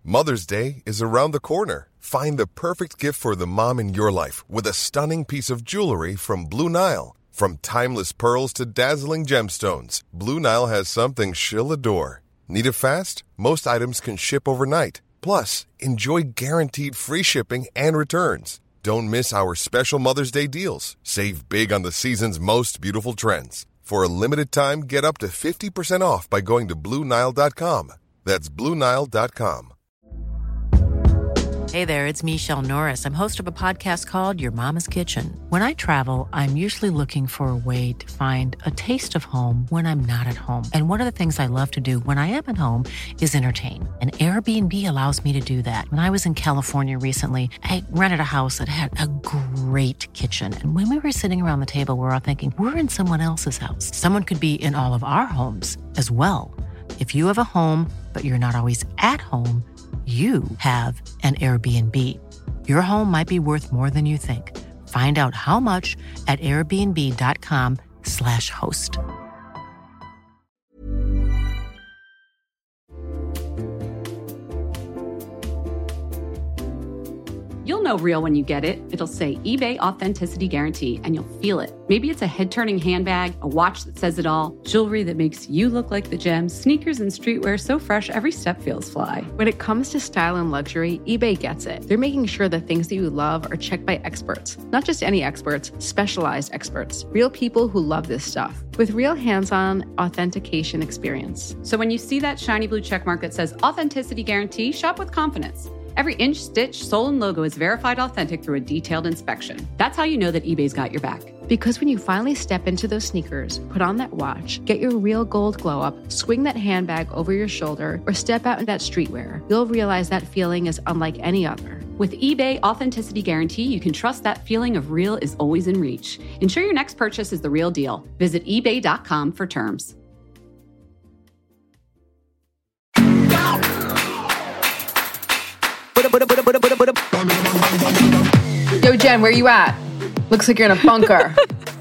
Mother's Day is around the corner. Find the perfect gift for the mom in your life with a stunning piece of jewelry from Blue Nile. From timeless pearls to dazzling gemstones, Blue Nile has something she'll adore. Need it fast? Most items can ship overnight. Plus, enjoy guaranteed free shipping and returns. Don't miss our special Mother's Day deals. Save big on the season's most beautiful trends. For a limited time, get up to 50% off by going to BlueNile.com. That's BlueNile.com. Hey there, it's Michelle Norris. I'm host of a podcast called Your Mama's Kitchen. When I travel, I'm usually looking for a way to find a taste of home when I'm not at home. And one of the things I love to do when I am at home is entertain. And Airbnb allows me to do that. When I was in California recently, I rented a house that had a great kitchen. And when we were sitting around the table, we were all thinking, we're in someone else's house. Someone could be in all of our homes as well. If you have a home, but you're not always at home, you have an Airbnb. Your home might be worth more than you think. Find out how much at airbnb.com/host. You'll know real when you get it. It'll say eBay Authenticity Guarantee, and you'll feel it. Maybe it's a head-turning handbag, a watch that says it all, jewelry that makes you look like the gems, sneakers and streetwear so fresh every step feels fly. When it comes to style and luxury, eBay gets it. They're making sure the things that you love are checked by experts. Not just any experts, specialized experts. Real people who love this stuff. With real hands-on authentication experience. So when you see that shiny blue checkmark that says Authenticity Guarantee, shop with confidence. Every inch, stitch, sole, and logo is verified authentic through a detailed inspection. That's how you know that eBay's got your back. Because when you finally step into those sneakers, put on that watch, get your real gold glow up, swing that handbag over your shoulder, or step out in that streetwear, you'll realize that feeling is unlike any other. With eBay Authenticity Guarantee, you can trust that feeling of real is always in reach. Ensure your next purchase is the real deal. Visit ebay.com for terms. Yo, Jen, where you at? Looks like you're in a bunker.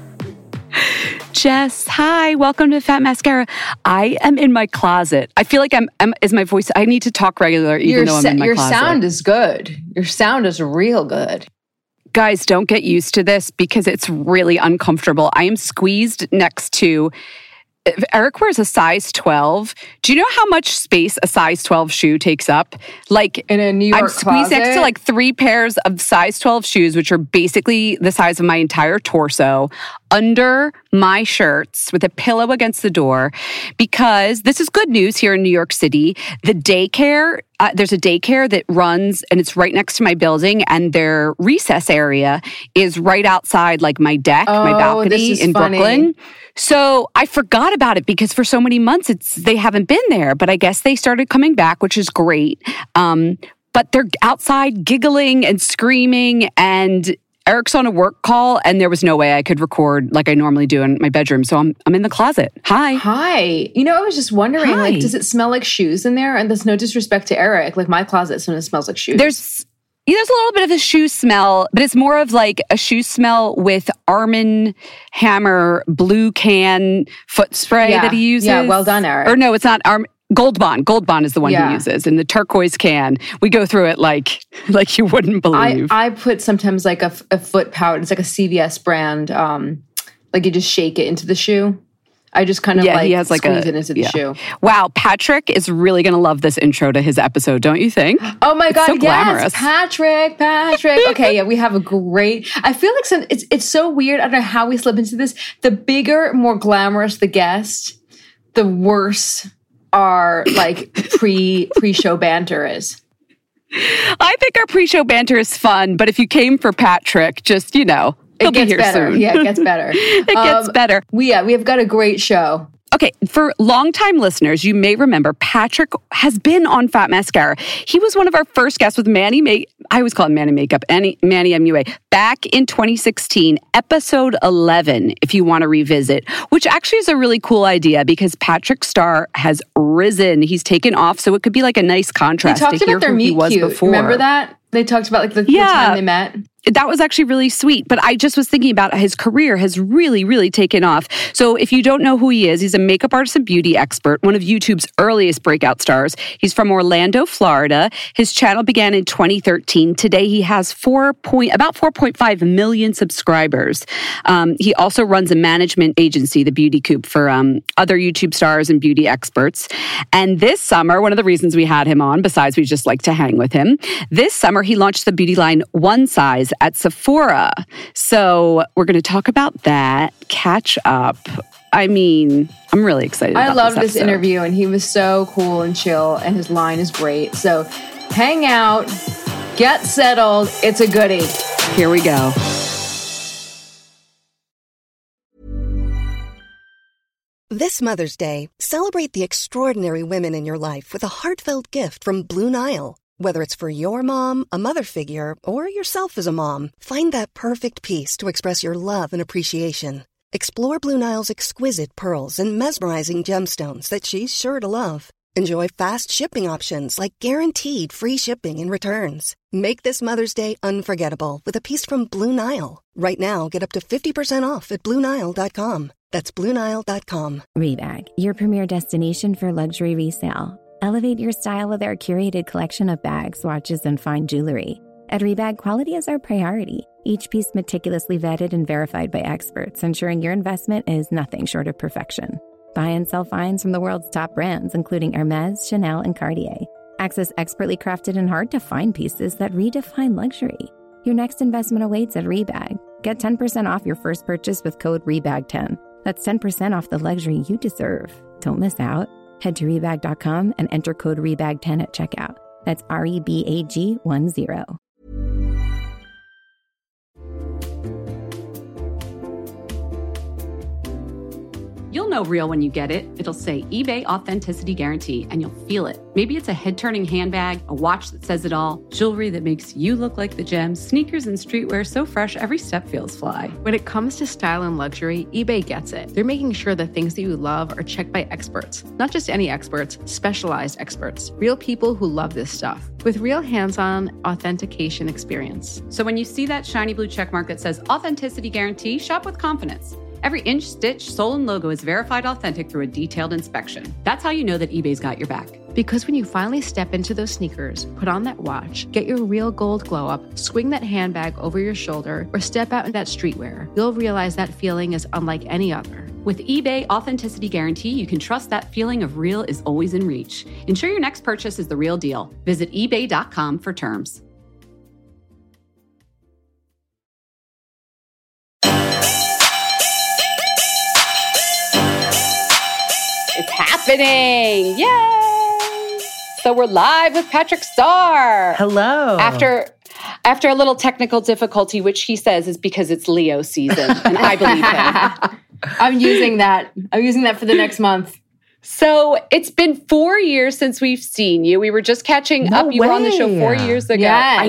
Jess, hi. Welcome to Fat Mascara. I am in my closet. I feel like is my voice, I need to talk regular even though I'm in my closet. Your sound is good. Your sound is real good. Guys, don't get used to this because it's really uncomfortable. I am squeezed next to... Eric wears a size 12. Do you know how much space a size 12 shoe takes up? Like in a New York I'm squeezed closet? next to like 3 pairs of size 12 shoes, which are basically the size of my entire torso, under my shirts with a pillow against the door, because this is good news here in New York City. The daycare, there's a daycare that runs, and it's right next to my building, and their recess area is right outside like my deck, my balcony in Brooklyn. So I forgot about it because for so many months they haven't been there, but I guess they started coming back, which is great. But they're outside giggling and screaming, and Eric's on a work call, and there was no way I could record like I normally do in my bedroom. So I'm in the closet. Hi. Hi. You know, I was just wondering, like, does it smell like shoes in there? And there's no disrespect to Eric. Like my closet sometimes smells like shoes. There's a little bit of a shoe smell, but it's more of like a shoe smell with Arm & Hammer blue can foot spray that he uses. Yeah, well done, Eric. Or no, it's not Gold Bond. Gold Bond is the one he uses in the turquoise can. We go through it like you wouldn't believe. I put sometimes like a foot powder. It's like a CVS brand. Like you just shake it into the shoe. I just kind of he has like squeeze it into the shoe. Wow, Patrick is really going to love this intro to his episode, don't you think? Oh my God, so yes, glamorous. Patrick. Okay, yeah, we have a great... I feel like it's so weird. I don't know how we slip into this. The bigger, more glamorous the guest, the worse our like pre-show banter is. I think our pre-show banter is fun, but if you came for Patrick, just, he'll be here better. soon. Yeah, it gets better. It gets better. We have got a great show. Okay, for longtime listeners, you may remember Patrick has been on Fat Mascara. He was one of our first guests with Manny I always call him Manny Makeup, Manny MUA, back in 2016, episode 11, if you want to revisit, which actually is a really cool idea because Patrick's star has risen. He's taken off, so it could be like a nice contrast to hear who he was before. Remember that? They talked about like the time they met. that was actually really sweet. But I just was thinking about his career has really, really taken off. So if you don't know who he is, he's a makeup artist and beauty expert, one of YouTube's earliest breakout stars. He's from Orlando, Florida. His channel began in 2013. Today, he has about 4.5 million subscribers. He also runs a management agency, The Beauty Coop, for other YouTube stars and beauty experts. And this summer, one of the reasons we had him on, besides we just like to hang with him, this summer he launched the beauty line One Size at Sephora. So we're going to talk about that, catch up. I mean, I'm really excited about I loved this episode. interview, and he was so cool and chill, and his line is great. So hang out, get settled. It's a goodie. Here we go. This Mother's Day, celebrate the extraordinary women in your life with a heartfelt gift from Blue Nile. Whether it's for your mom, a mother figure, or yourself as a mom, find that perfect piece to express your love and appreciation. Explore Blue Nile's exquisite pearls and mesmerizing gemstones that she's sure to love. Enjoy fast shipping options like guaranteed free shipping and returns. Make this Mother's Day unforgettable with a piece from Blue Nile. Right now, get up to 50% off at BlueNile.com. That's BlueNile.com. Rebag, your premier destination for luxury resale. Elevate your style with our curated collection of bags, watches, and fine jewelry. At Rebag, quality is our priority. Each piece meticulously vetted and verified by experts, ensuring your investment is nothing short of perfection. Buy and sell finds from the world's top brands, including Hermes, Chanel, and Cartier. Access expertly crafted and hard-to-find pieces that redefine luxury. Your next investment awaits at Rebag. Get 10% off your first purchase with code REBAG10. That's 10% off the luxury you deserve. Don't miss out. Head to Rebag.com and enter code REBAG10 at checkout. That's REBAG10. You'll know real when you get it. It'll say eBay Authenticity Guarantee, and you'll feel it. Maybe it's a head-turning handbag, a watch that says it all, jewelry that makes you look like the gems, sneakers and streetwear so fresh every step feels fly. When it comes to style and luxury, eBay gets it. They're making sure the things that you love are checked by experts. Not just any experts, specialized experts. Real people who love this stuff. With real hands-on authentication experience. So when you see that shiny blue checkmark that says Authenticity Guarantee, shop with confidence. Every inch, stitch, sole, and logo is verified authentic through a detailed inspection. That's how you know that eBay's got your back. Because when you finally step into those sneakers, put on that watch, get your real gold glow up, swing that handbag over your shoulder, or step out in that streetwear, you'll realize that feeling is unlike any other. With eBay Authenticity Guarantee, you can trust that feeling of real is always in reach. Ensure your next purchase is the real deal. Visit ebay.com for terms. It's happening. Yay! So we're live with Patrick Starr. Hello. After a little technical difficulty, which he says is because it's Leo season, and I believe him. I'm using that. I'm using that for the next month. So it's been 4 years since we've seen you. We were just catching up. You were on the show 4 years ago. Yes.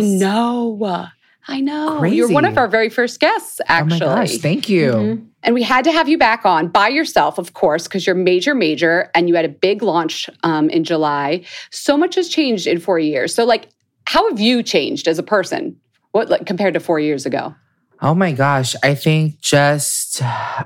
I know. Crazy. You're one of our very first guests, actually. Oh my gosh, thank you. Mm-hmm. And we had to have you back on by yourself, of course, because you're major, and you had a big launch in July. So much has changed in 4 years. So, how have you changed as a person? What, compared to 4 years ago? Oh my gosh, I think just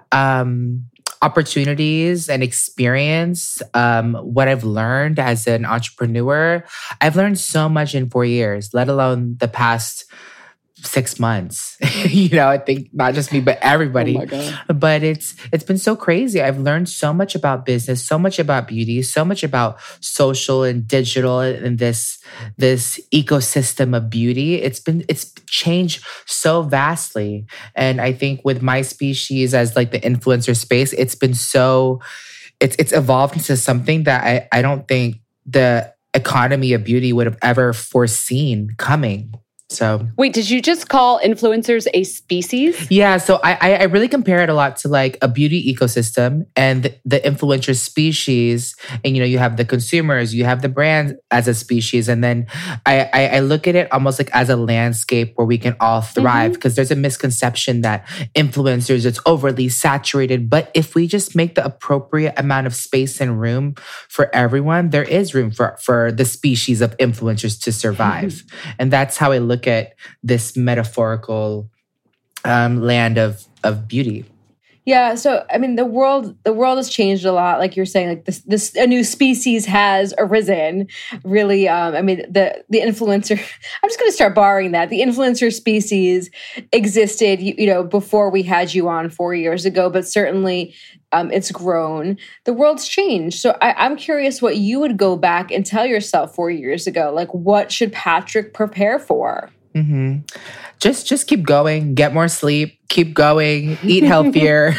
opportunities and experience, what I've learned as an entrepreneur. I've learned so much in 4 years, let alone the past 6 months. I think not just me, but everybody. Oh my God. But it's been so crazy. I've learned so much about business, so much about beauty, so much about social and digital and this ecosystem of beauty. It's changed so vastly. And I think with my species as the influencer space, it's been it's evolved into something that I don't think the economy of beauty would have ever foreseen coming. So wait, did you just call influencers a species? Yeah, so I really compare it a lot to a beauty ecosystem and the influencer species. And you have the consumers, you have the brands as a species, and then I look at it almost as a landscape where we can all thrive. Because there's a misconception that influencers, it's overly saturated. But if we just make the appropriate amount of space and room for everyone, there is room for the species of influencers to survive. And that's how I look look at this metaphorical land of beauty. Yeah, so I mean, the world has changed a lot. Like you're saying, like this a new species has arisen. Really, I mean, the influencer. I'm just going to start borrowing that. The influencer species existed, before we had you on 4 years ago, but certainly it's grown. The world's changed. So I'm curious what you would go back and tell yourself 4 years ago. Like, what should Patrick prepare for? Mm-hmm. Just keep going, get more sleep, keep going, eat healthier,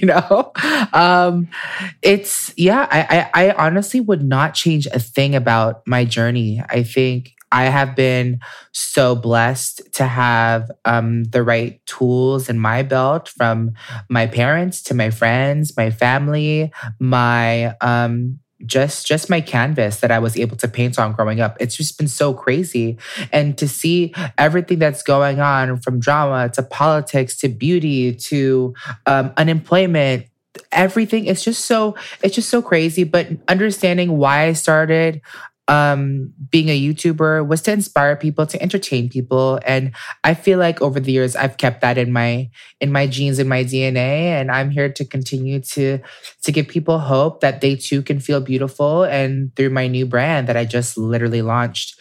I honestly would not change a thing about my journey. I think I have been so blessed to have the right tools in my belt, from my parents to my friends, my family, my just my canvas that I was able to paint on growing up. It's just been so crazy. And to see everything that's going on, from drama to politics to beauty to unemployment, everything, it's just so crazy. But understanding why I started being a YouTuber was to inspire people, to entertain people. And I feel like over the years, I've kept that in my genes, in my DNA. And I'm here to continue to give people hope that they too can feel beautiful. And through my new brand that I just literally launched,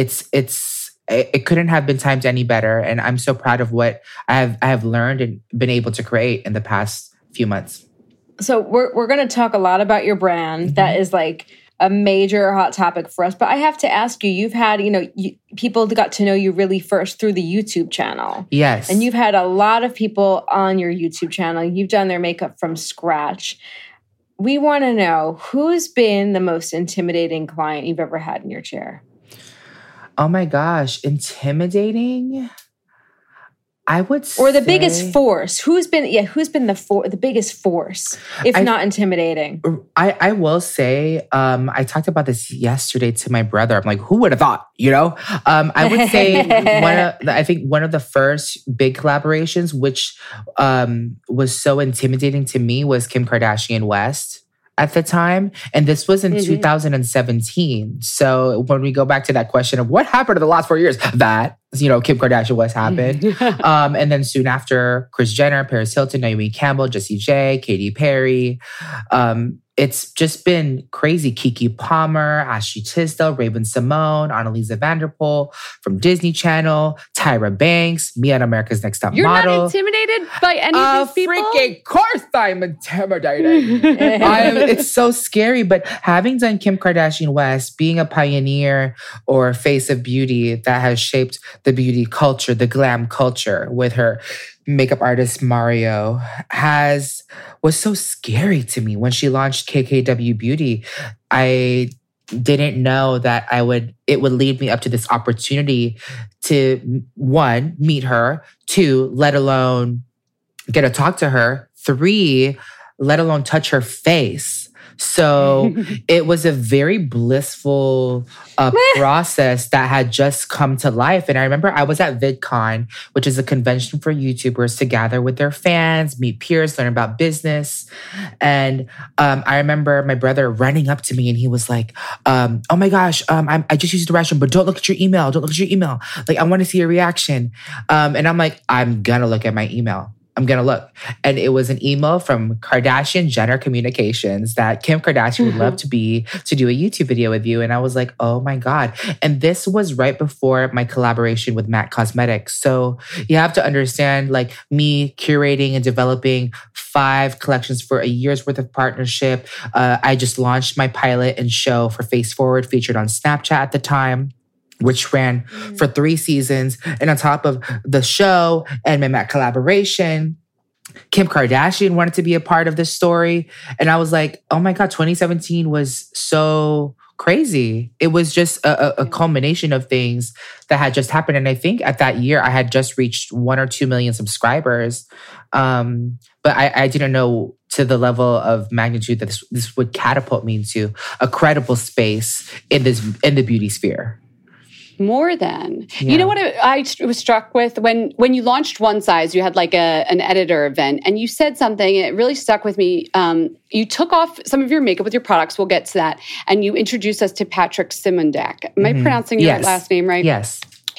it couldn't have been timed any better. And I'm so proud of what I have learned and been able to create in the past few months. So we're going to talk a lot about your brand. Mm-hmm. That is like a major hot topic for us. But I have to ask you, you've had, people got to know you really first through the YouTube channel. Yes. And you've had a lot of people on your YouTube channel. You've done their makeup from scratch. We want to know, who's been the most intimidating client you've ever had in your chair? Oh my gosh, intimidating? I would say... Or the biggest force. Who's been the biggest force, if not intimidating? I will say, I talked about this yesterday to my brother. I'm like, who would have thought, I would say one of the first big collaborations, which was so intimidating to me, was Kim Kardashian West at the time. And this was in 2017. So when we go back to that question of what happened in the last 4 years, that, Kim Kardashian West happened. And then soon after, Kris Jenner, Paris Hilton, Naomi Campbell, Jessie J, Katy Perry. It's just been crazy. Keke Palmer, Ashley Tisdale, Raven-Symoné, Annalisa Vanderpool from Disney Channel, Tyra Banks, me on America's Next Top Model. You're not intimidated by any of these people? Freaking course I'm intimidated. It's so scary. But having done Kim Kardashian West, being a pioneer or face of beauty that has shaped the beauty culture, the glam culture with her makeup artist Mario, was so scary to me. When she launched KKW Beauty, I didn't know that it would lead me up to this opportunity to, 1, meet her, 2, let alone get to talk to her, 3, let alone touch her face. So it was a very blissful process that had just come to life. And I remember I was at VidCon, which is a convention for YouTubers to gather with their fans, meet peers, learn about business. And I remember my brother running up to me and he was like, oh my gosh, I just used the restroom, but don't look at your email. Don't look at your email. Like, I want to see your reaction. And I'm like, I'm going to look at my email. I'm going to look. And it was an email from Kardashian Jenner Communications that Kim Kardashian would love to do a YouTube video with you. And I was like, oh my God. And this was right before my collaboration with MAC Cosmetics. So you have to understand, like, me curating and developing 5 collections for a year's worth of partnership. I just launched my pilot and show for Face Forward, featured on Snapchat at the time, which ran for 3 seasons. And on top of the show and my MAC collaboration, Kim Kardashian wanted to be a part of this story. And I was like, oh my God, 2017 was so crazy. It was just a culmination of things that had just happened. And I think at that year, I had just reached 1 or 2 million subscribers. But I didn't know to the level of magnitude that this would catapult me into a credible space in the beauty sphere. More than. Yeah. You know what I was struck with? When you launched One Size, you had like an editor event, and you said something, and it really stuck with me. You took off some of your makeup with your products, we'll get to that, and you introduced us to Patrick Simondak. Am I pronouncing your last name right? Yes.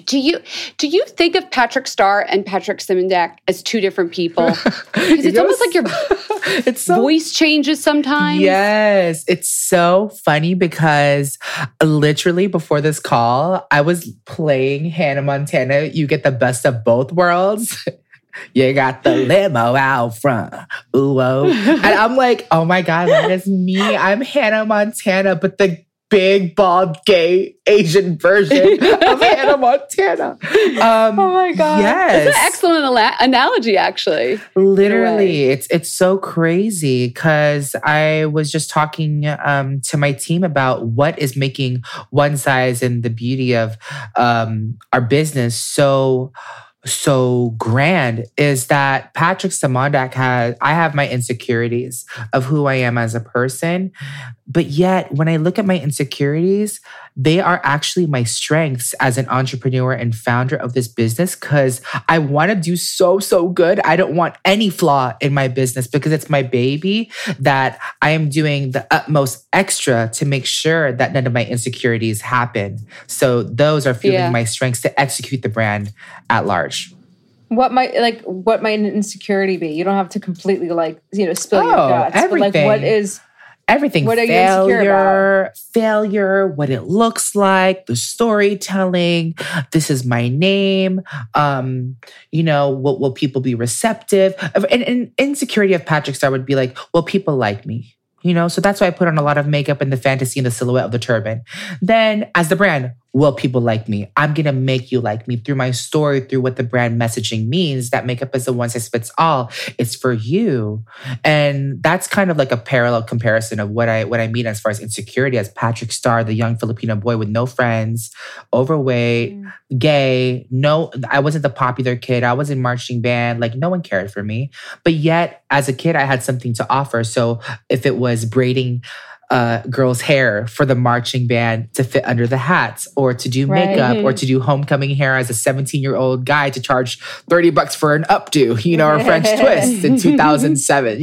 Do you think of Patrick Starr and Patrick Simondak as two different people? Because it's almost like your voice changes sometimes. Yes. It's so funny because literally before this call, I was playing Hannah Montana. You get the best of both worlds. You got the limo out front. Ooh, oh. And I'm like, oh my God, that is me. I'm Hannah Montana, but the big, bald, gay, Asian version of Hannah Montana. Oh my God. Yes. It's an excellent analogy, actually. Literally. It's so crazy because I was just talking to my team about what is making One Size and the beauty of our business so grand is that Patrick Simondak I have my insecurities of who I am as a person. But yet when I look at my insecurities, they are actually my strengths as an entrepreneur and founder of this business because I want to do so good. I don't want any flaw in my business because it's my baby that I am doing the utmost extra to make sure that none of my insecurities happen. So those are fueling my strengths to execute the brand at large. What might an insecurity be? You don't have to completely spill your guts. Everything. But what is everything? What are you insecure about? Failure, what it looks like, the storytelling. This is my name. Will people be receptive? And insecurity of Patrick Starr would be like, will people like me? So that's why I put on a lot of makeup and the fantasy and the silhouette of the turban. Then as the brand, will people like me? I'm going to make you like me through my story, through what the brand messaging means. That makeup is a one size fits all. It's for you. And that's kind of like a parallel comparison of what I mean as far as insecurity as Patrick Starr, the young Filipino boy with no friends, overweight, gay. No, I wasn't the popular kid. I was in marching band. Like no one cared for me. But yet as a kid, I had something to offer. So if it was braiding girls' hair for the marching band to fit under the hats, or to do makeup, or to do homecoming hair as a 17-year-old guy to charge $30 for an updo, or French twist in 2007,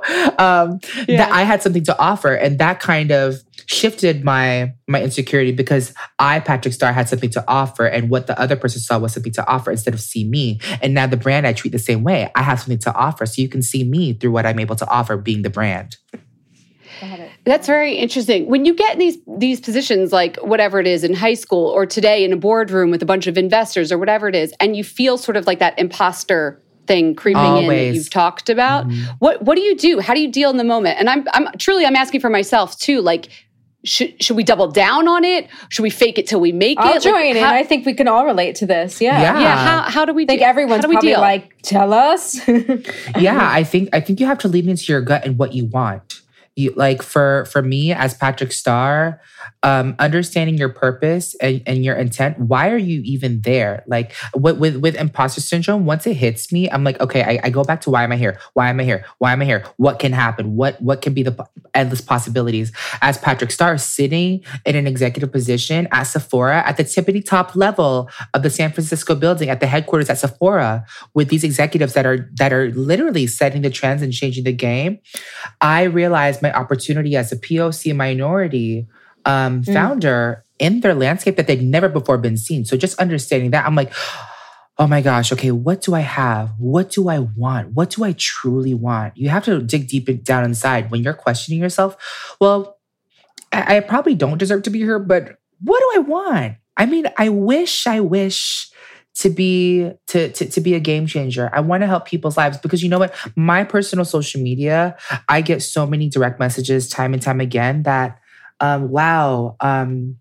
that I had something to offer. And that kind of shifted my insecurity because Patrick Starr, had something to offer, and what the other person saw was something to offer instead of see me. And now the brand I treat the same way. I have something to offer, so you can see me through what I'm able to offer being the brand. That's very interesting. When you get in these positions, like whatever it is in high school or today in a boardroom with a bunch of investors or whatever it is, and you feel sort of like that imposter thing creeping in that you've talked about, what do you do? How do you deal in the moment? And I'm asking for myself too. Like, should we double down on it? Should we fake it till we make it? I'll join in. I think we can all relate to this. Yeah. How do we? I think everyone's probably deal? Like, tell us. I think you have to lean into your gut and what you want. For me as Patrick Starr, understanding your purpose and your intent. Why are you even there? Like with imposter syndrome, once it hits me, I'm like, okay, I go back to why am I here? Why am I here? Why am I here? What can happen? What can be the endless possibilities? As Patrick Starr, sitting in an executive position at Sephora at the tippity top level of the San Francisco building at the headquarters at Sephora with these executives that are literally setting the trends and changing the game, I realized my opportunity as a POC minority founder in their landscape that they'd never before been seen. So just understanding that, I'm like, oh my gosh, okay, what do I have? What do I want? What do I truly want? You have to dig deep down inside when you're questioning yourself. Well, I probably don't deserve to be here, but what do I want? I mean, I wish to be a game changer. I want to help people's lives because you know what? My personal social media, I get so many direct messages time and time again that, wow, I'm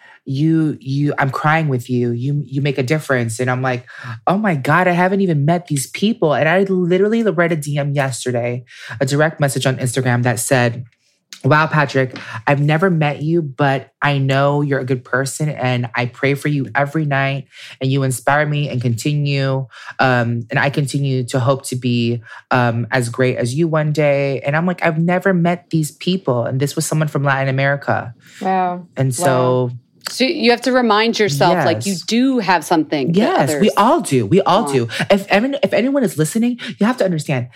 crying with you. You make a difference. And I'm like, oh my God, I haven't even met these people. And I literally read a DM yesterday, a direct message on Instagram that said, wow, Patrick, I've never met you, but I know you're a good person and I pray for you every night and you inspire me and continue. And I continue to hope to be as great as you one day. And I'm like, I've never met these people. And this was someone from Latin America. Wow. And so... So you have to remind yourself, like you do have something. Yes, we all do. We all do. If anyone is listening, you have to understand.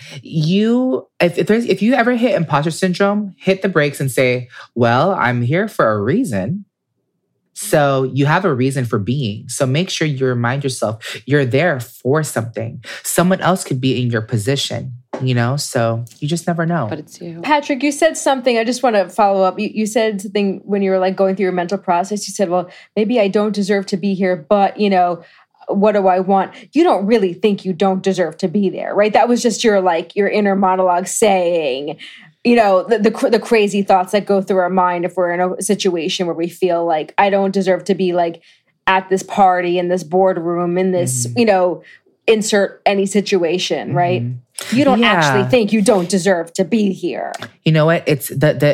If you ever hit imposter syndrome, hit the brakes and say, "Well, I'm here for a reason." So you have a reason for being. So make sure you remind yourself you're there for something. Someone else could be in your position, you know? So you just never know. But it's you. Patrick, you said something. I just want to follow up. You said something when you were like going through your mental process. You said, well, maybe I don't deserve to be here, but, you know, what do I want? You don't really think you don't deserve to be there, right? That was just your inner monologue saying, you know, the crazy thoughts that go through our mind if we're in a situation where we feel like I don't deserve to be like at this party, in this boardroom, in this, you know, insert any situation, right? You don't actually think you don't deserve to be here. You know what? It's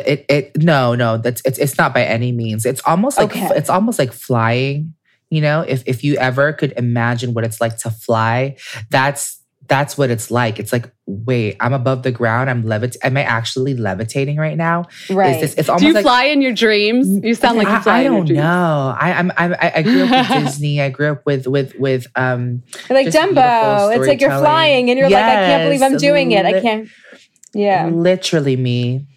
it's not by any means. It's almost like it's almost like flying. You know, if you ever could imagine what it's like to fly, that's what it's like. It's like, wait, I'm above the ground. Am I actually levitating right now? Right. It's almost Do you like, fly in your dreams? You sound like you fly in your dreams. I don't know. I grew up with Disney. I grew up with like Dumbo. It's like you're flying and you're like, I can't believe I'm doing it. I can't. Yeah. Literally me.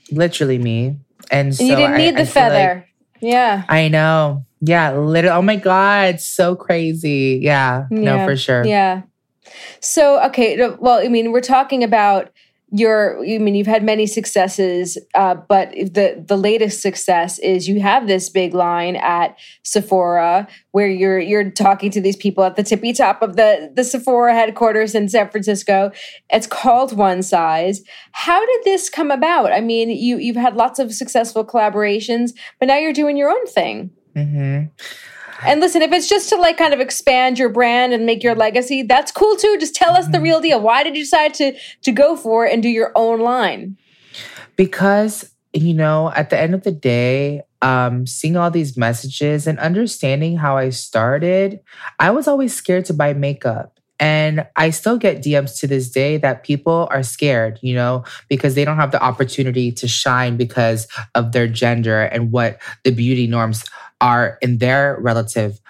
And so you didn't need the feather. Yeah. I know. Yeah. Literally. Oh my God. So crazy. Yeah. No, for sure. Yeah. So, okay. Well, I mean, we're talking about you've had many successes, but the latest success is you have this big line at Sephora where you're talking to these people at the tippy top of the Sephora headquarters in San Francisco. It's called One Size. How did this come about? I mean, you've had lots of successful collaborations, but now you're doing your own thing. Mm-hmm. And listen, if it's just to like kind of expand your brand and make your legacy, that's cool too. Just tell us the real deal. Why did you decide to go for it and do your own line? Because, you know, at the end of the day, seeing all these messages and understanding how I started, I was always scared to buy makeup. And I still get DMs to this day that people are scared, you know, because they don't have the opportunity to shine because of their gender and what the beauty norms are in their relative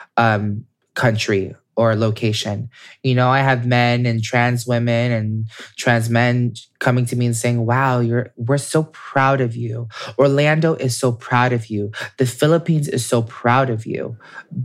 country or location. You know, I have men and trans women and trans men coming to me and saying, wow, we're so proud of you. Orlando is so proud of you. The Philippines is so proud of you.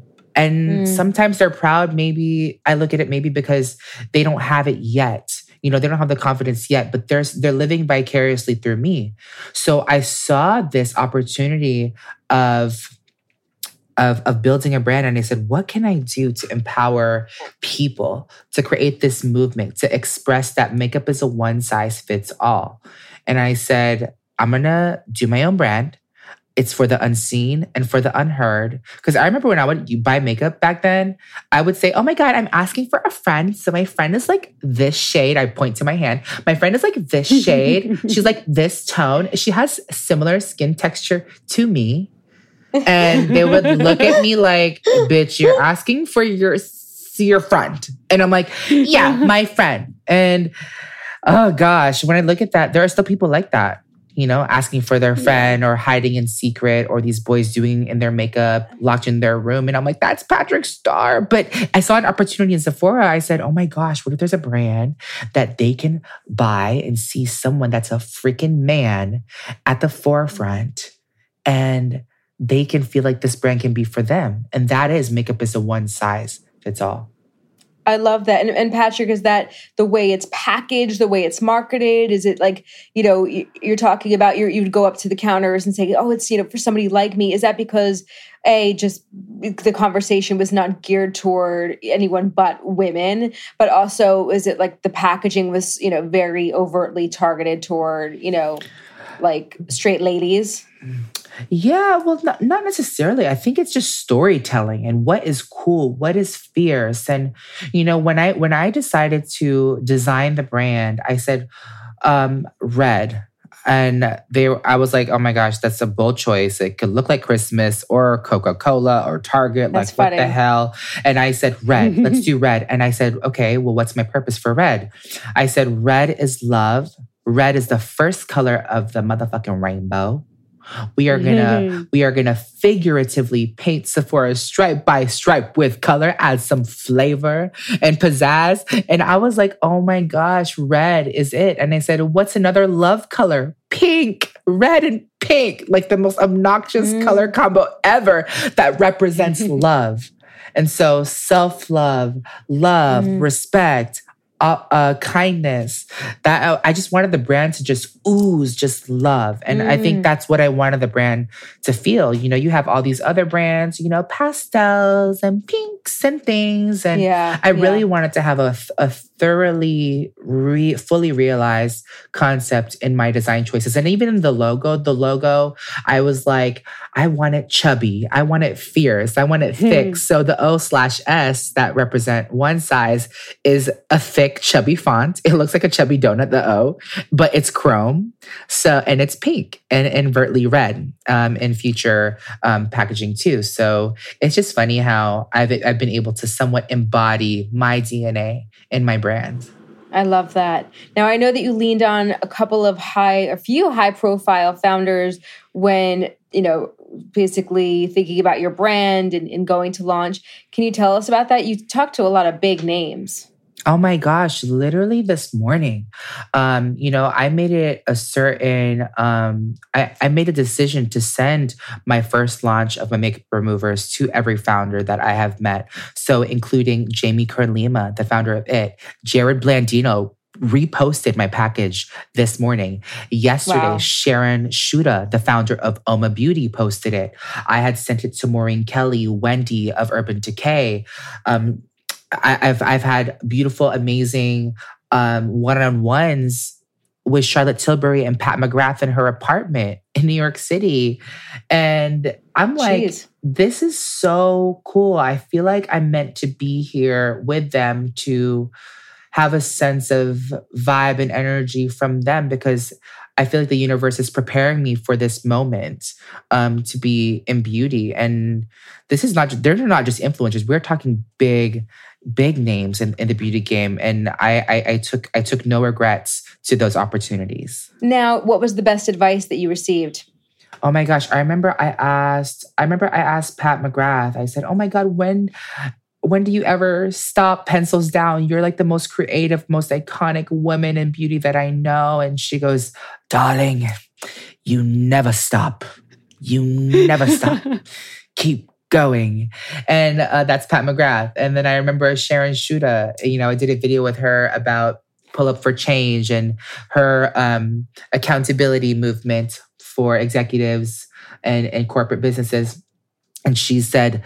And sometimes they're proud. Maybe I look at it maybe because they don't have it yet. You know, they don't have the confidence yet, but they're living vicariously through me. So I saw this opportunity of building a brand. And I said, what can I do to empower people to create this movement, to express that makeup is a one size fits all? And I said, I'm going to do my own brand. It's for the unseen and for the unheard. Because I remember when I would buy makeup back then, I would say, oh my God, I'm asking for a friend. So my friend is like this shade. I point to my hand. My friend is like this shade. She's like this tone. She has similar skin texture to me. And they would look at me like, bitch, you're asking for your friend. And I'm like, yeah, my friend. And oh gosh, when I look at that, there are still people like that, you know, asking for their friend or hiding in secret, or these boys doing in their makeup, locked in their room. And I'm like, that's Patrick Starr. But I saw an opportunity in Sephora. I said, oh my gosh, what if there's a brand that they can buy and see someone that's a freaking man at the forefront, and they can feel like this brand can be for them. And that is makeup is a one size fits all. I love that. And Patrick, is that the way it's packaged, the way it's marketed? Is it like, you know, you're talking about you'd go up to the counters and say, oh, it's, you know, for somebody like me. Is that because just the conversation was not geared toward anyone but women, but also is it like the packaging was, you know, very overtly targeted toward, you know, like straight ladies? Yeah, well, not necessarily. I think it's just storytelling and what is cool, what is fierce. And, you know, when I decided to design the brand, I said, red. And I was like, oh my gosh, that's a bold choice. It could look like Christmas or Coca-Cola or Target. That's like, funny. What the hell? And I said, red, let's do red. And I said, okay, well, what's my purpose for red? I said, red is love. Red is the first color of the motherfucking rainbow. We are gonna figuratively paint Sephora stripe by stripe with color, add some flavor and pizzazz. And I was like, oh my gosh, red is it. And I said, what's another love color? Pink, red and pink, like the most obnoxious color combo ever that represents love. And so self-love, respect, kindness, that I just wanted the brand to just ooze just love. And I think that's what I wanted the brand to feel. You know, you have all these other brands, you know, pastels and pinks and things. And I really wanted to have a thoroughly, fully realized concept in my design choices. And even in the logo, I was like, I want it chubby. I want it fierce. I want it thick. So the O/S that represent one size is a thick, chubby font. It looks like a chubby donut, the O, but it's chrome. So, and it's pink and overtly red in future packaging too. So it's just funny how I've been able to somewhat embody my DNA in my brand. I love that. Now, I know that you leaned on a few high profile founders when, you know, basically thinking about your brand and going to launch. Can you tell us about that? You talked to a lot of big names. Oh my gosh, literally this morning. You know, I made it a certain, I made a decision to send my first launch of my makeup removers to every founder that I have met. So including Jamie Kern-Lima, the founder of IT, Jared Blandino reposted my package this morning. Yesterday, Sharon Shuda, the founder of Oma Beauty, posted it. I had sent it to Maureen Kelly, Wendy of Urban Decay. I've had beautiful, amazing one-on-ones with Charlotte Tilbury and Pat McGrath in her apartment in New York City. And I'm like, this is so cool. I feel like I'm meant to be here with them to have a sense of vibe and energy from them, because I feel like the universe is preparing me for this moment to be in beauty. And this is they're not just influencers. We're talking big names in the beauty game. And I took no regrets to those opportunities. Now, what was the best advice that you received? Oh my gosh. I remember I asked Pat McGrath, I said, oh my God, when do you ever stop? Pencils down. You're like the most creative, most iconic woman in beauty that I know. And she goes, darling, you never stop. You never stop. Keep going. And that's Pat McGrath. And then I remember Sharon Shuda, you know, I did a video with her about Pull Up for Change and her accountability movement for executives and corporate businesses. And she said,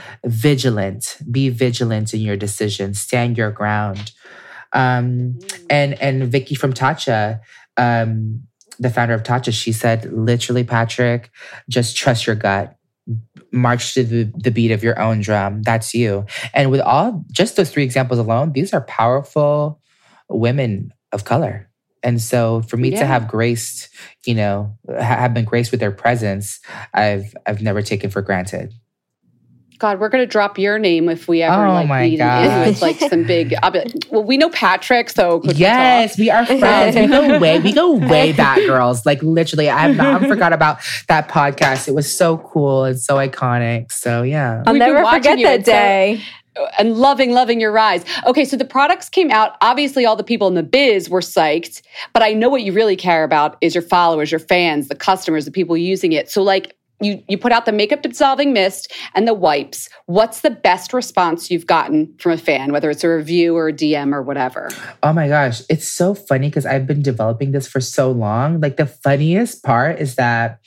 be vigilant in your decisions, stand your ground. And Vicky from Tatcha, the founder of Tatcha, she said, literally, Patrick, just trust your gut. March to the beat of your own drum. That's you. And with just those three examples alone, these are powerful women of color. And so for me to have graced, you know, have been graced with their presence, I've never taken for granted. God, we're going to drop your name if we ever meet in with like some big. Well, we know Patrick, so yes, we are friends. We go way back, girls. Like literally, I haven't forgot about that podcast. It was so cool and so iconic. So yeah, I'll never forget that day. And loving your rise. Okay, so the products came out. Obviously, all the people in the biz were psyched, but I know what you really care about is your followers, your fans, the customers, the people using it. So like, You put out the makeup dissolving mist and the wipes. What's the best response you've gotten from a fan, whether it's a review or a DM or whatever? Oh my gosh. It's so funny because I've been developing this for so long. Like the funniest part is that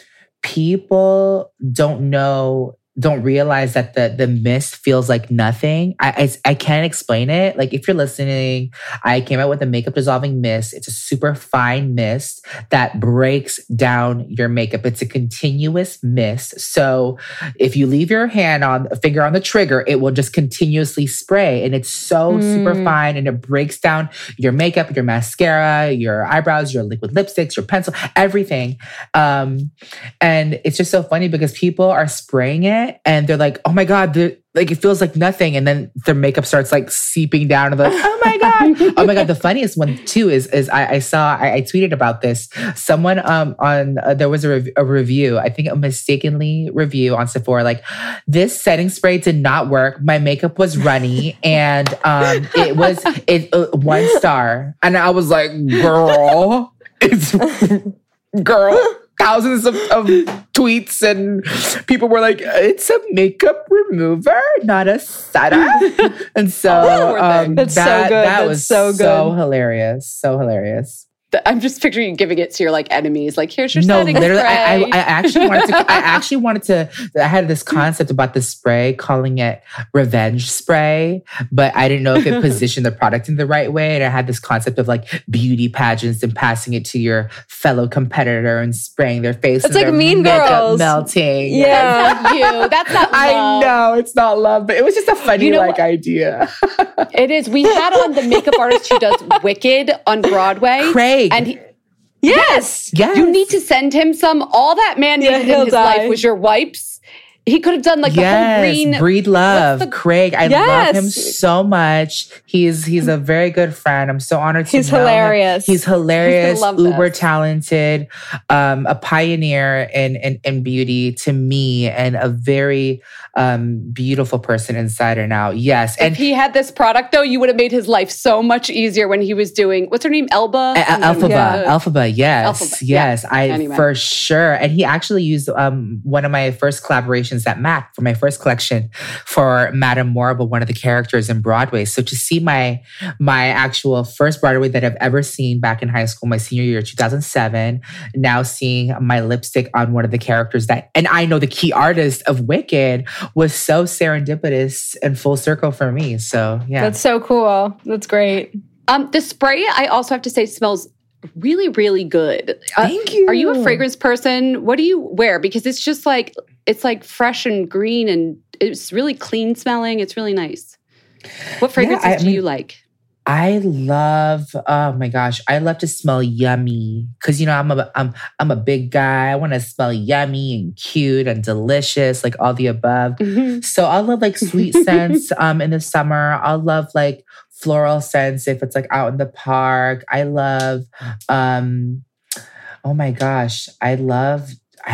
people don't realize that the mist feels like nothing. I can't explain it. Like if you're listening, I came out with a makeup dissolving mist. It's a super fine mist that breaks down your makeup. It's a continuous mist. So if you leave your finger on the trigger, it will just continuously spray. And it's so super fine and it breaks down your makeup, your mascara, your eyebrows, your liquid lipsticks, your pencil, everything. And it's just so funny because people are spraying it it and they're like, oh my God, like it feels like nothing. And then their makeup starts like seeping down and they're like, oh my God. Oh my God. The funniest one too is I tweeted about this. Someone there was a review, I think a mistakenly review on Sephora, like this setting spray did not work. My makeup was runny and it was 1 star. And I was like, girl, thousands of tweets and people were like, it's a makeup remover, not a setter. And so that was so hilarious. So hilarious. I'm just picturing you giving it to your like enemies. Like, here's your setting literally, spray. I actually wanted to. I had this concept about the spray, calling it revenge spray, but I didn't know if it positioned the product in the right way. And I had this concept of like beauty pageants and passing it to your fellow competitor and spraying their face. It's like Mean Girls melting. Yeah, that's not you. That's not love. I know it's not love, but it was just a funny idea. It is. We had on the makeup artist who does Wicked on Broadway, Craig. And yes. You need to send him some. All that man needed in his life was your wipes. He could have done like the whole green. Breed love. Craig, I love him so much. He's a very good friend. I'm so honored to know hilarious. Him. He's hilarious, uber talented, a pioneer in beauty to me, and a very beautiful person inside and out. Yes. And if he had this product though, you would have made his life so much easier when he was doing, what's her name? Elphaba? Elphaba, yes. Yes. Anyway. For sure. And he actually used one of my first collaborations at MAC for my first collection for Madame Morrible, one of the characters in Broadway. So to see my actual first Broadway that I've ever seen back in high school, my senior year, 2007, now seeing my lipstick on one of the characters and I know the key artist of Wicked, was so serendipitous and full circle for me. So yeah. That's so cool. That's great. The spray, I also have to say, smells really, really good. Thank you. Are you a fragrance person? What do you wear? Because it's just like, it's like fresh and green and it's really clean smelling. It's really nice. What fragrances do you like? I love, oh my gosh, I love to smell yummy. Cause you know, I'm a big guy. I want to smell yummy and cute and delicious, like all the above. Mm-hmm. So I love like sweet scents in the summer. I love like floral scents if it's like out in the park. I love, oh my gosh, I love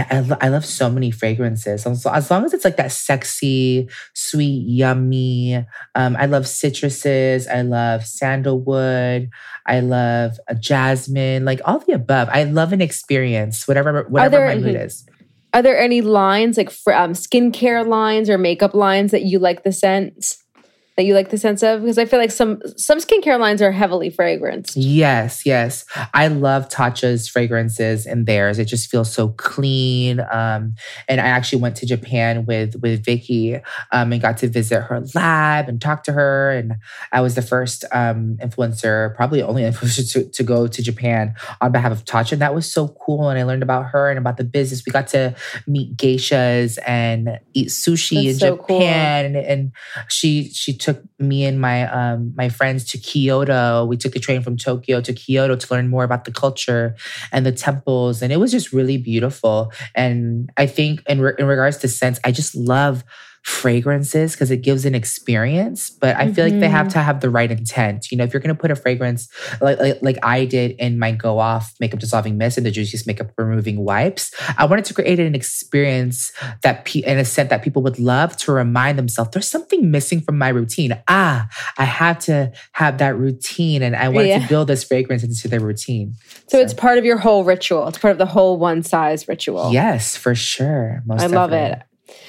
so many fragrances. So as long as it's like that sexy, sweet, yummy. I love citruses. I love sandalwood. I love jasmine, like all the above. I love an experience, whatever my mood is. Are there any lines, like skincare lines or makeup lines that you like the scents? That you like the sense of? Because I feel like some skincare lines are heavily fragranced. Yes. I love Tatcha's fragrances and theirs. It just feels so clean. And I actually went to Japan with Vicky and got to visit her lab and talk to her. And I was the first influencer, probably only influencer to go to Japan on behalf of Tatcha. And that was so cool. And I learned about her and about the business. We got to meet geishas and eat sushi in Japan. Cool. And she took me and my friends to Kyoto. We took the train from Tokyo to Kyoto to learn more about the culture and the temples. And it was just really beautiful. And I think in regards to scents, I just love fragrances because it gives an experience, but I feel like they have to have the right intent. You know, if you're going to put a fragrance like I did in my Go Off makeup dissolving mist and the Juiciest makeup removing wipes, I wanted to create an experience and a scent that people would love to remind themselves there's something missing from my routine. I have to have that routine, and I wanted to build this fragrance into their routine. So it's part of your whole ritual. It's part of the whole one size ritual. Yes, for sure. Most definitely. Love it.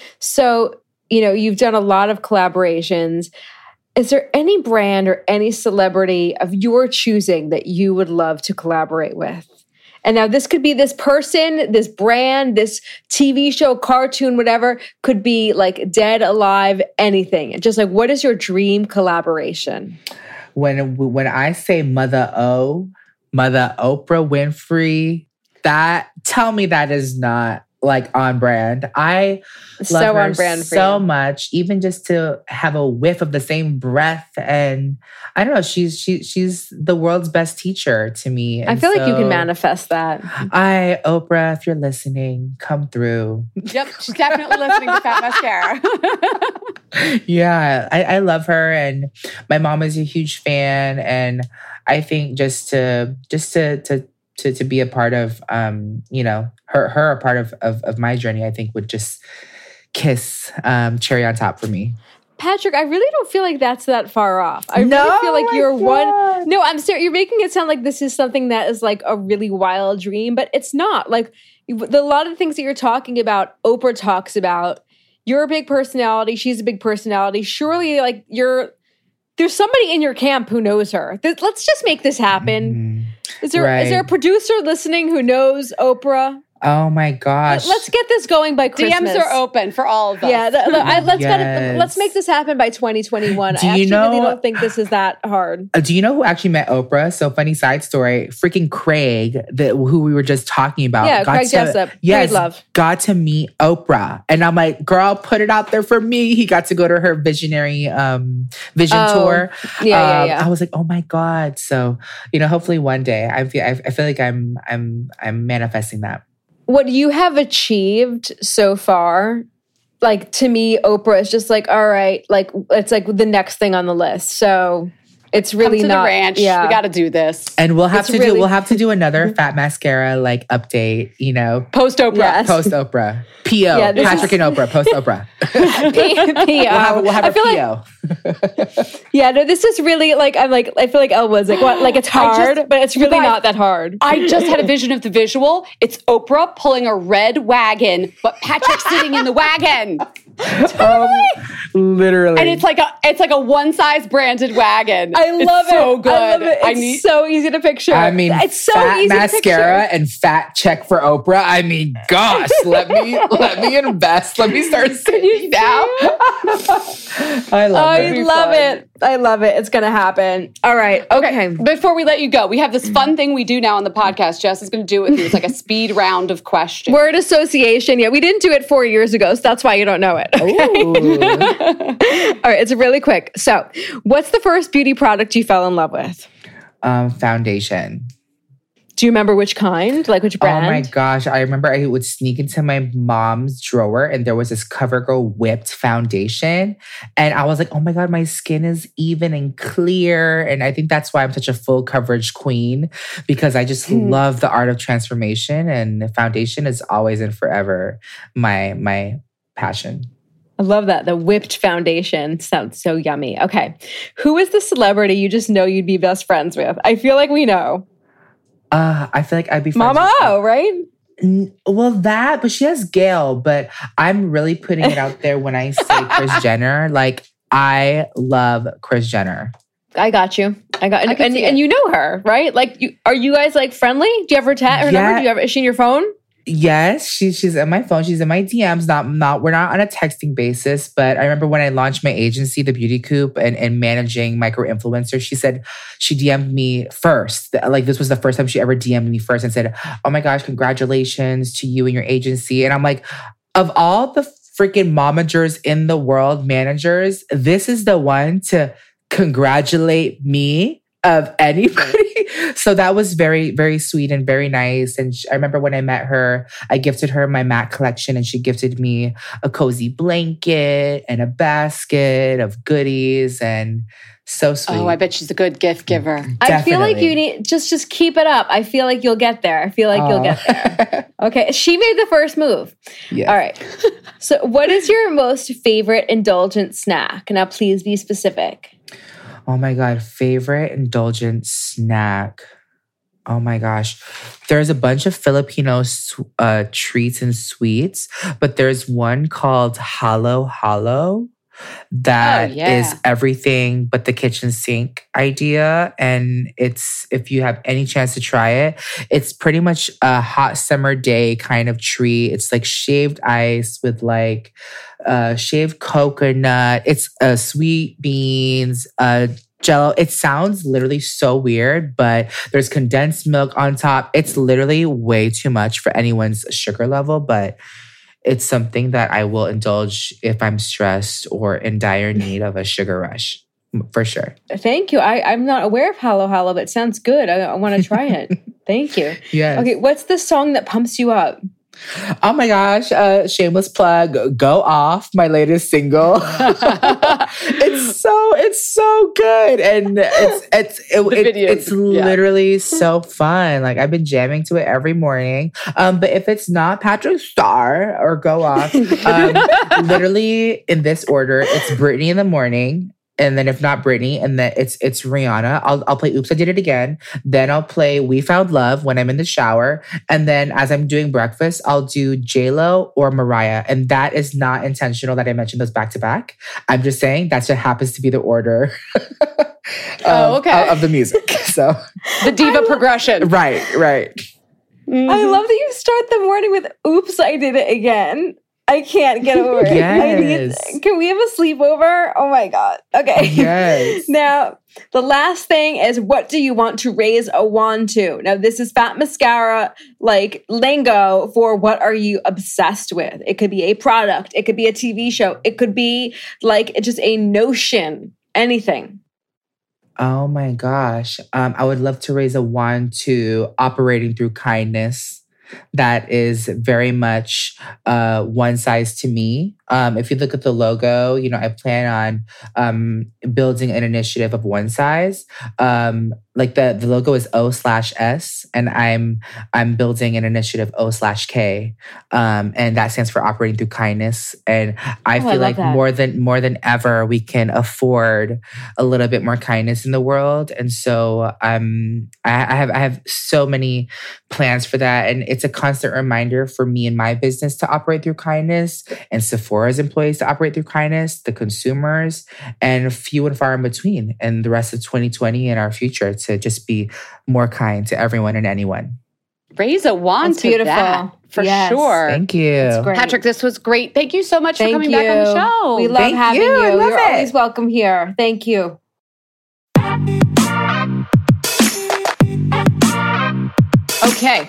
So, you know, you've done a lot of collaborations. Is there any brand or any celebrity of your choosing that you would love to collaborate with? And now this could be this person, this brand, this TV show, cartoon, whatever, could be like dead, alive, anything. Just like, what is your dream collaboration? When I say Mother Oprah Winfrey, tell me that is not like on brand. I love So her on brand for so you. much, even just to have a whiff of the same breath. And I don't know, she's the world's best teacher to me. I And feel like you can so manifest that. Oprah, if you're listening, come through. Yep, she's definitely listening to Fat Mascara. Yeah, I love her, and my mom is a huge fan, and I think just to be a part of her a part of my journey, I think would just kiss cherry on top for me. Patrick, I really don't feel like that's that far off. I No, really feel like my you're God. one. No, I'm serious. You're making it sound like this is something that is like a really wild dream, but it's not. Like a lot of the things that you're talking about, Oprah talks about. You're a big personality. She's a big personality. Surely, like there's somebody in your camp who knows her. Let's just make this happen. Is there a producer listening who knows Oprah? Oh my gosh. Let's get this going by Christmas. DMs are open for all of us. Yeah, Yes. let's make this happen by 2021. Do I you actually know- really don't think this is that hard. Do you know who actually met Oprah? So funny side story. Freaking Craig, who we were just talking about. Yeah, Craig Jessup. Yes, Great love. got to meet Oprah. And I'm like, girl, put it out there for me. He got to go to her visionary vision tour. Yeah. I was like, oh my God. So, hopefully one day. I feel like I'm manifesting that. What you have achieved so far, like to me, Oprah is just like, all right, like it's like the next thing on the list. So it's really Come to not. the ranch. Yeah. We got to do this. And we'll have It's we'll have to do another Fat Mascara like update, Post Oprah. Yes. post Oprah. PO. Yeah, this Patrick and Oprah, post Oprah. We'll have I a feel PO. Yeah, no, this is really like I feel like Elwa's like what? Like it's hard, but it's really guys- not that hard. I just had a vision of the visual. It's Oprah pulling a red wagon, but Patrick's sitting in the wagon. Literally. And it's like a one size branded wagon. I love it's so it. good. I love it. It's so easy to picture. I mean, it's so fat easy mascara to picture. and fat check for Oprah. I mean, gosh, let me invest. Let me start saving now. I love it. I love it. It's gonna happen. All right. Okay. Before we let you go, we have this fun thing we do now on the podcast. Jess is going to do it with you. It's like a speed round of questions. Word association. Yeah, we didn't do it 4 years ago, so that's why you don't know it. All right, it's really quick. So, what's the first beauty product you fell in love with? Foundation. Do you remember which kind? Like which brand? Oh my gosh. I remember I would sneak into my mom's drawer and there was this CoverGirl whipped foundation. And I was like, oh my God, my skin is even and clear. And I think that's why I'm such a full coverage queen, because I just love the art of transformation, and foundation is always and forever my passion. I love that. The whipped foundation sounds so yummy. Okay. Who is the celebrity you just know you'd be best friends with? I feel like we know. I feel like I'd be friends Mama with O, right? Well, that, but she has Gail. But I'm really putting it out there when I say Kris Jenner. Like, I love Kris Jenner. I got you. And you know her, right? Like, are you guys like friendly? Do you ever chat her number? Is she in your phone? Yes, she's in my phone. She's in my DMs. We're not on a texting basis, but I remember when I launched my agency, The Beauty Coop, and managing micro influencers, she said she DM'd me first. Like, this was the first time she ever DM'd me first and said, oh my gosh, congratulations to you and your agency. And I'm like, of all the freaking momagers in the world, managers, this is the one to congratulate me of anybody. So that was very, very sweet and very nice. And I remember when I met her, I gifted her my MAC collection, and she gifted me a cozy blanket and a basket of goodies, and so sweet. Oh, I bet she's a good gift giver. Definitely. I feel like you need just keep it up. I feel like you'll get there. You'll get there. Okay. She made the first move. Yes. All right. So what is your most favorite indulgent snack? Now, please be specific. Oh my God, favorite indulgent snack. Oh my gosh. There's a bunch of Filipino treats and sweets, but there's one called Halo Halo that is everything but the kitchen sink idea. And it's, if you have any chance to try it, it's pretty much a hot summer day kind of treat. It's like shaved ice with like shaved coconut. It's sweet beans, Jell-O. It sounds literally so weird, but there's condensed milk on top. It's literally way too much for anyone's sugar level, but it's something that I will indulge if I'm stressed or in dire need of a sugar rush, for sure. Thank you. I'm not aware of Halo Halo, but it sounds good. I want to try it. Thank you. Yes. Okay, what's the song that pumps you up? Oh my gosh, shameless plug, Go Off, my latest single. It's so good. And it's literally so fun. Like I've been jamming to it every morning. But if it's not Patrick Star or Go Off, literally in this order, it's Britney in the morning. And then if not Britney, and then it's Rihanna. I'll play Oops, I Did It Again. Then I'll play We Found Love when I'm in the shower. And then as I'm doing breakfast, I'll do J-Lo or Mariah. And that is not intentional that I mentioned those back to back. I'm just saying that's what happens to be the order of the music. So the diva progression. Right. Mm-hmm. I love that you start the morning with Oops, I Did It Again. I can't get over it. Yes. Can we have a sleepover? Oh my God. Okay. Yes. Now, the last thing is, what do you want to raise a wand to? Now, this is Fat Mascara, like lingo for what are you obsessed with? It could be a product. It could be a TV show. It could be like just a notion, anything. Oh my gosh. I would love to raise a wand to operating through kindness. That is very much one size to me. If you look at the logo, I plan on building an initiative of one size. Like the logo is O/S, and I'm building an initiative O/K, and that stands for operating through kindness. And I feel like more than ever we can afford a little bit more kindness in the world. And so I have so many plans for that, and it's a constant reminder for me and my business to operate through kindness, and Sephora's employees to operate through kindness, the consumers, and few and far in between, and the rest of 2020 and our future to just be more kind to everyone and anyone. Raise a wand to beautiful. That, for sure. Thank you. Patrick, this was great. Thank you so much for coming back on the show. We love having you. You're always welcome here. Thank you. Okay.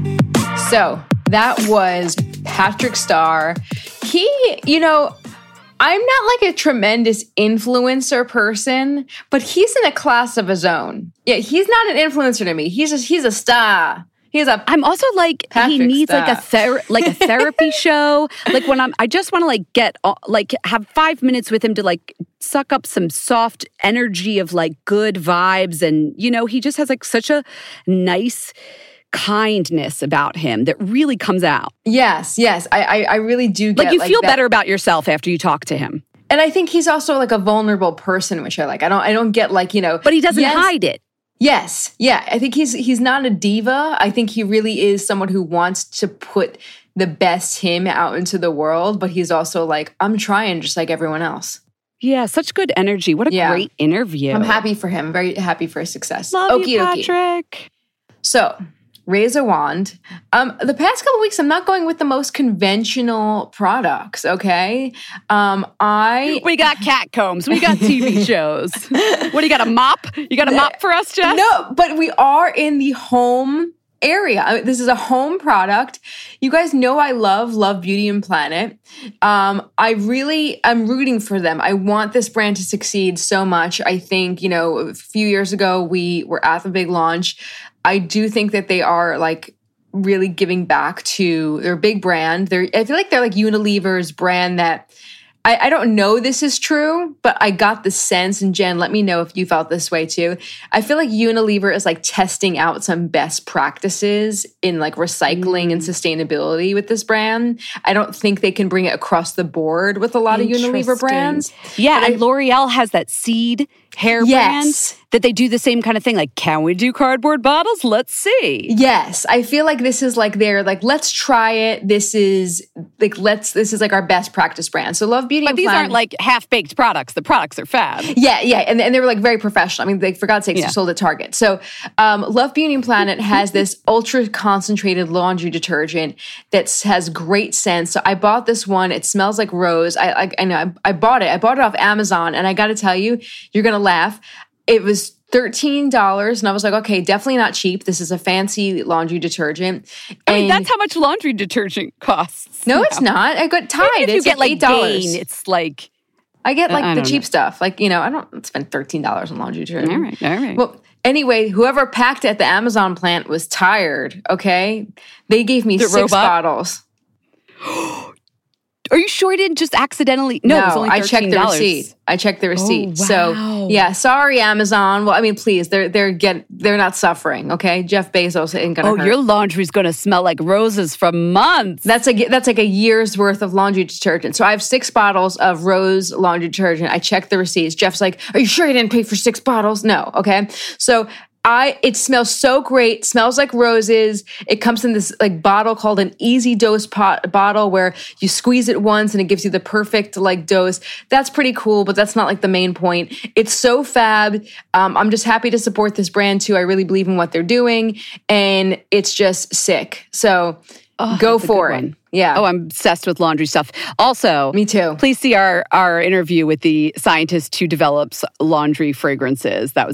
So that was Patrick Star. He, I'm not like a tremendous influencer person, but he's in a class of his own. Yeah, he's not an influencer to me. He's a star. I'm also like Patrick he needs Star. like a therapy show. Like when I just want to have 5 minutes with him to suck up some soft energy of good vibes, and he just has such a nice kindness about him that really comes out. Yes. I really do get you feel better about yourself after you talk to him. And I think he's also a vulnerable person, which I like. I don't get But he doesn't hide it. Yes. Yeah. I think he's not a diva. I think he really is someone who wants to put the best him out into the world, but he's also I'm trying just like everyone else. Yeah, such good energy. What a great interview. I'm happy for him. Very happy for his success. Love you, Patrick. So, raise a wand. The past couple of weeks, I'm not going with the most conventional products, okay? We got cat combs. We got TV shows. What, you got a mop? You got a mop for us, Jess? No, but we are in the home area. This is a home product. You guys know I love Beauty and Planet. I'm rooting for them. I want this brand to succeed so much. I think, a few years ago, we were at the big launch. I do think that they are really giving back to their big brand. I feel like they're Unilever's brand that I don't know this is true, but I got the sense, and Jen, let me know if you felt this way too. I feel like Unilever is testing out some best practices in recycling and sustainability with this brand. I don't think they can bring it across the board with a lot of Unilever brands. Yeah, and L'Oreal has that Seed hair brand that they do the same kind of thing. Can we do cardboard bottles? Let's see. Yes, I feel like this is they're let's try it. This is this is our best practice brand. So Love Beauty, but these aren't half-baked products. The products are fab. Yeah, and they were very professional. I mean, for God's sakes, they're sold at Target. So Love Beauty and Planet has this ultra concentrated laundry detergent that has great scent. So I bought this one. It smells like rose. I know I bought it. I bought it off Amazon, and I got to tell you, you're gonna laugh. It was $13, and I was like, okay, definitely not cheap. This is a fancy laundry detergent. I mean, that's how much laundry detergent costs. No, it's not. I got Tide. If it's you get like $8. Gain, it's like I get like the cheap stuff. Like, I don't spend $13 on laundry detergent. All right. Well, anyway, whoever packed at the Amazon plant was tired, okay? They gave me 6 bottles. Are you sure I didn't just accidentally? No, it was only $13. I checked the receipt. Oh, wow. So, yeah, sorry, Amazon. Well, I mean, please, they're not suffering, okay? Jeff Bezos ain't gonna hurt. Your laundry's gonna smell like roses for months. That's like a year's worth of laundry detergent. So I have 6 bottles of Rose laundry detergent. I checked the receipts. Jeff's like, are you sure you didn't pay for 6 bottles? No, okay? So it smells so great, smells like roses. It comes in this like bottle called an easy dose bottle where you squeeze it once and it gives you the perfect like dose. That's pretty cool, but that's not like the main point. It's so fab. I'm just happy to support this brand too. I really believe in what they're doing and it's just sick. So go for it. Yeah. Oh, I'm obsessed with laundry stuff. Also, me too. Please see our interview with the scientist who develops laundry fragrances. That was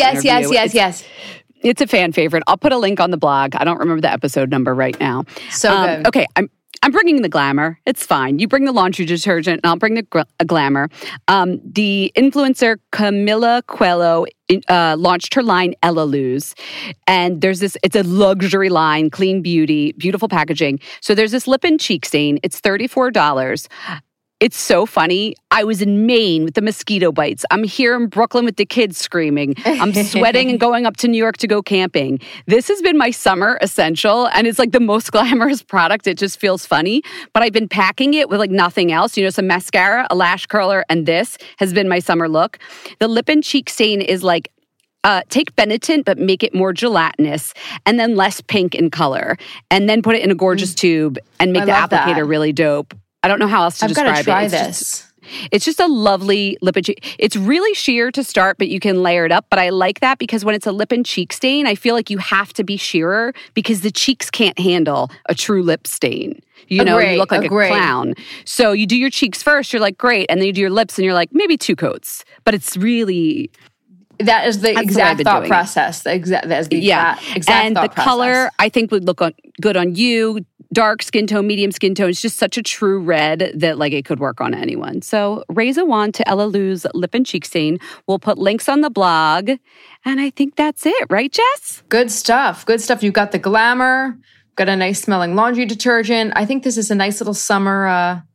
yes. It's a fan favorite. I'll put a link on the blog. I don't remember the episode number right now. So good. Okay, I'm bringing the glamour. It's fine. You bring the laundry detergent, and I'll bring the glamour. The influencer Camila Coelho launched her line Ella Luz, and it's a luxury line, clean beauty, beautiful packaging. So there's this lip and cheek stain. It's $34. It's so funny. I was in Maine with the mosquito bites. I'm here in Brooklyn with the kids screaming. I'm sweating and going up to New York to go camping. This has been my summer essential, and it's like the most glamorous product. It just feels funny. But I've been packing it with like nothing else. Some mascara, a lash curler, and this has been my summer look. The lip and cheek stain is like, take Benetint, but make it more gelatinous and then less pink in color. And then put it in a gorgeous tube and make the applicator really dope. I don't know how else to describe it. I've got to try this. It's just a lovely lip and cheek. It's really sheer to start, but you can layer it up. But I like that because when it's a lip and cheek stain, I feel like you have to be sheerer because the cheeks can't handle a true lip stain. You look like a clown. So you do your cheeks first, you're like, great. And then you do your lips and you're like, maybe 2 coats. But it's really... That is the exact thought process. Exact and the color, I think, would look good on you. Dark skin tone, medium skin tone. It's just such a true red that like it could work on anyone. So raise a wand to Ella Luz lip and cheek stain. We'll put links on the blog. And I think that's it. Right, Jess? Good stuff. You've got the glamour, got a nice smelling laundry detergent. I think this is a nice little summer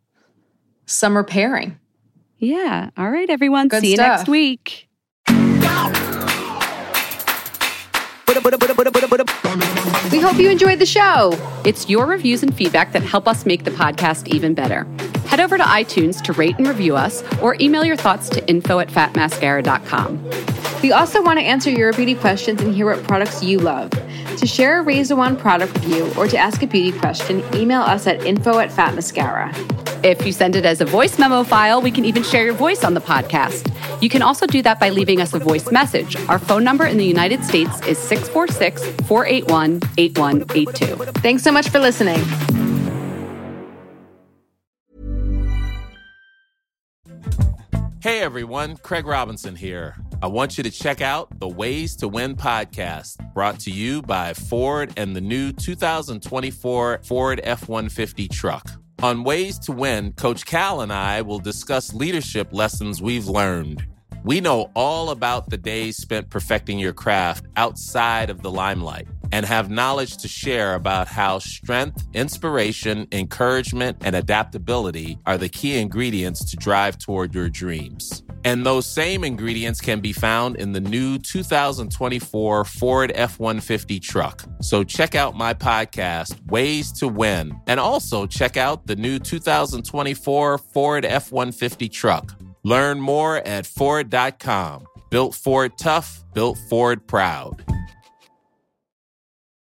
pairing. Yeah. All right, everyone. Good See stuff. You next week. We hope you enjoyed the show. It's your reviews and feedback that help us make the podcast even better. Head over to iTunes to rate and review us or email your thoughts to info@fatmascara.com. We also want to answer your beauty questions and hear what products you love. To share a Raise the Wand product review or to ask a beauty question, email us at info@fatmascara. If you send it as a voice memo file, we can even share your voice on the podcast. You can also do that by leaving us a voice message. Our phone number in the United States is 646-481-8182. Thanks so much for listening. Hey everyone, Craig Robinson here. I want you to check out the Ways to Win podcast, brought to you by Ford and the new 2024 Ford F-150 truck. On Ways to Win, Coach Cal and I will discuss leadership lessons we've learned. We know all about the days spent perfecting your craft outside of the limelight and have knowledge to share about how strength, inspiration, encouragement, and adaptability are the key ingredients to drive toward your dreams. And those same ingredients can be found in the new 2024 Ford F-150 truck. So check out my podcast, Ways to Win, and also check out the new 2024 Ford F-150 truck. Learn more at Ford.com. Built Ford tough, built Ford proud.